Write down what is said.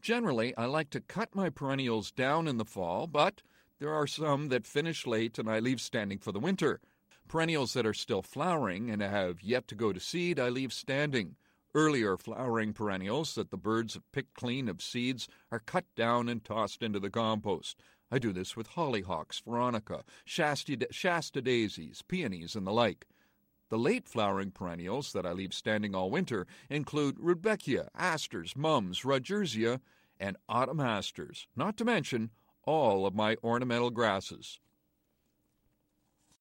Generally, I like to cut my perennials down in the fall, but there are some that finish late and I leave standing for the winter. Perennials that are still flowering and have yet to go to seed, I leave standing. Earlier flowering perennials that the birds have picked clean of seeds are cut down and tossed into the compost. I do this with hollyhocks, veronica, Shasta daisies, peonies, and the like. The late-flowering perennials that I leave standing all winter include rudbeckia, asters, mums, rodgersia, and autumn asters, not to mention all of my ornamental grasses.